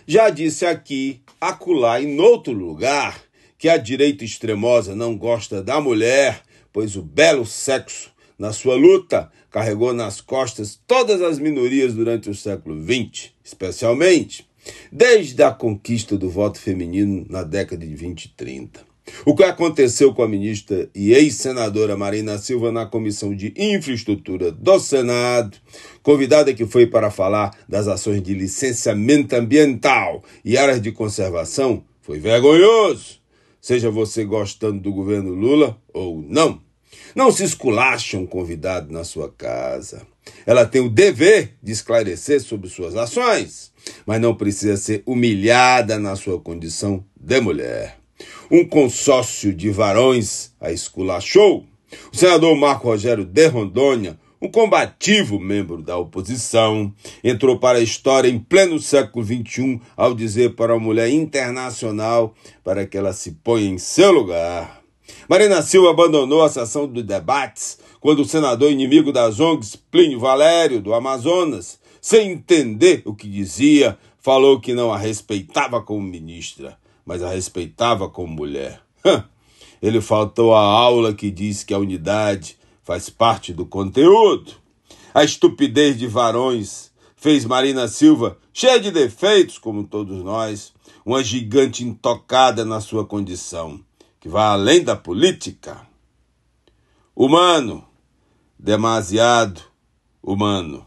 Já disse aqui, acolá e noutro lugar, que a direita extremosa não gosta da mulher, pois o belo sexo, na sua luta, carregou nas costas todas as minorias durante o século XX, especialmente desde a conquista do voto feminino na década de 20 e 30. O que aconteceu com a ministra e ex-senadora Marina Silva na Comissão de Infraestrutura do Senado, convidada que foi para falar das ações de licenciamento ambiental e áreas de conservação, foi vergonhoso, seja você gostando do governo Lula ou não. Não se esculache um convidado na sua casa. Ela tem o dever de esclarecer sobre suas ações, mas não precisa ser humilhada na sua condição de mulher. Um consórcio de varões a esculachou. O senador Marco Rogério de Rondônia, um combativo membro da oposição, entrou para a história em pleno século XXI ao dizer para a mulher internacional para que ela se ponha em seu lugar. Marina Silva abandonou a sessão de debates quando o senador inimigo das ONGs, Plínio Valério, do Amazonas, sem entender o que dizia, falou que não a respeitava como ministra, mas a respeitava como mulher. Ele faltou à aula que diz que a unidade faz parte do conteúdo. A estupidez de varões fez Marina Silva, cheia de defeitos como todos nós, uma gigante intocada na sua condição, que vai além da política. Humano, demasiado humano.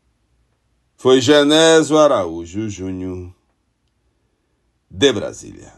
Foi Genésio Araújo Júnior, de Brasília.